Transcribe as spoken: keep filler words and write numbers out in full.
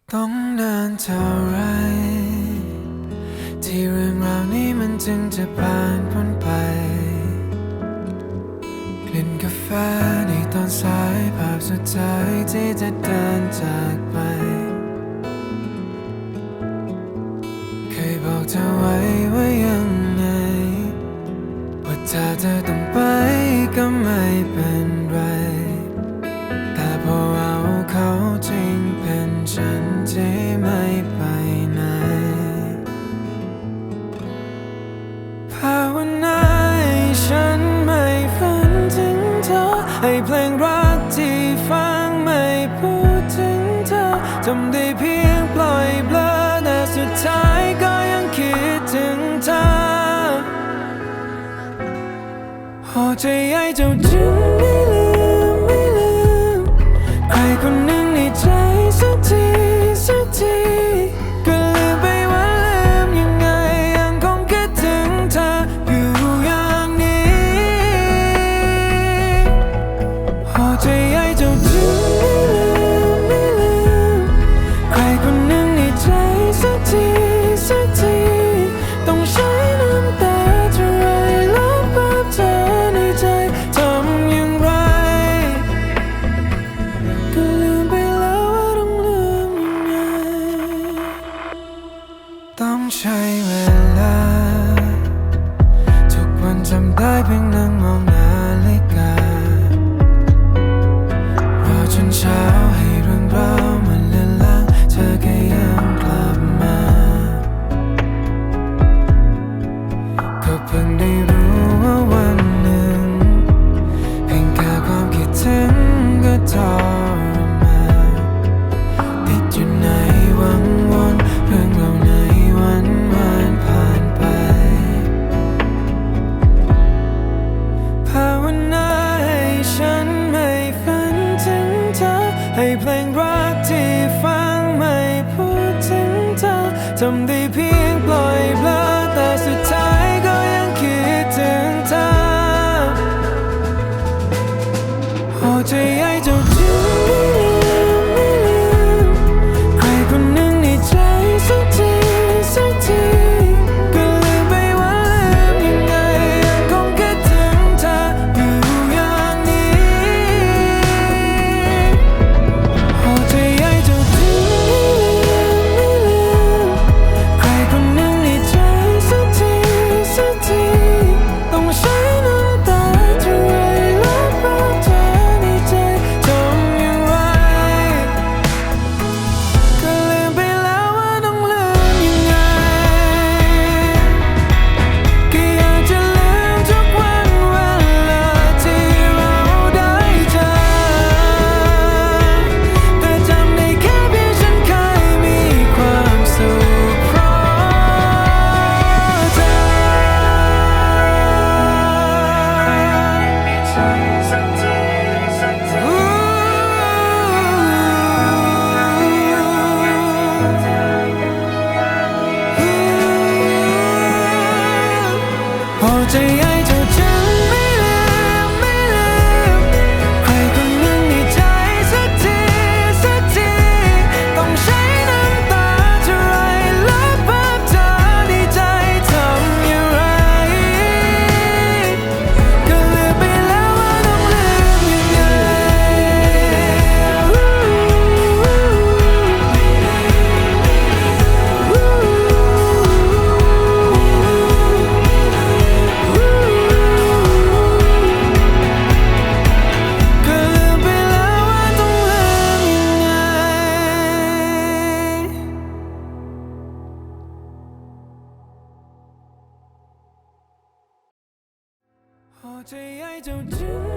ต้องนานเท่าไรที่เรื่องราวนี้มันจึงจะผ่านพ้นไปกลิ่นกาแฟในตอนสายภาพสุดท้ายที่จะเดินจากไปเคยบอกเธอไว้ว่ายังไงว่าถ้าเธอต้องไปก็ไม่เป็นไรแต่พอเอาเขาจริงเป็นฉันที่ไม่ไปไหนภาวนาให้ฉันไม่ฝันถึงเธอให้เพลงรักที่ฟังไม่พูดถึงเธอทำได้เพียงปล่อยเบลอแต่สุดท้ายก็ยังคิดถึงเธอพอใจให้เจ้าจึงไม่ลืมไม่ลืมใครคนหนึ่งในใจสักทีสักทีก็ลืมไปว่าลืมยังไงยังคงคิดถึงเธออยู่อย่างนี้พอใจให้เจ้าจึงไม่ลืมไม่ลืมใครคนหนึ่งในใจสักทีสักทีต้องใช้น้ำตาเท่าไรลบภาพเธอในใจทำอย่างไรก็ลืมไปแล้วว่าต้องลืมยังไงต้องใช้เวลาทุกวันจำได้เพียงนั่งมองนาฬิการอจนเช้าให้เรื่องราวมันเลือนลางเธอก็ยังกลับมาก็เพิ่งได้รู้ว่าวันหนึ่งเพียงแค่ความคิดถึงก็ทรมานติดอยู่ในวังวนเรื่องราวในวันวานผ่านไปภาวนาให้ฉันไม่ฝันถึงเธอให้เพลงรักที่ฟังไม่พูดถึงเธอทำได้เพียงปล่อยเบลอแต่สุดท้ายก็ยังคิดถึงเธอพอใจให้เจ้าจึงไม่ลืมไม่ลืมใครคนหนึ่งในใจสักทีสักทีก็ลืมไปว่าลืมยังไงยังคงคิดถึงเธออยู่อย่างนี้พอใจให้เจ้าจึงไม่ลืมไม่ลืมใครคนหนึ่งในใจสักทีสักทีต้องใช้น้ำตาเท่าไรลบภาพเธอในใจทำอย่างไรก็ลืมไปแล้วว่าต้องลืมยังไงก็อยากจะลืมทุกวันเวลาที่เราได้เจอแต่จำได้แค่เพียงฉันเคยมีความสุขเพราะเธอพอใจให้เจ้าจึงไม่ลืมไม่ลืมใครคนหนึ่งในใจสักทีสักทีต้องใช้น้ำตาเท่าไรลบภาพเธอในใจทำอย่างไรก็ลืมไปแล้วว่าต้องลืมยังไงก็ลืมไปแล้วว่าต้องลืมยังไงพอใจให้เจ้าจึง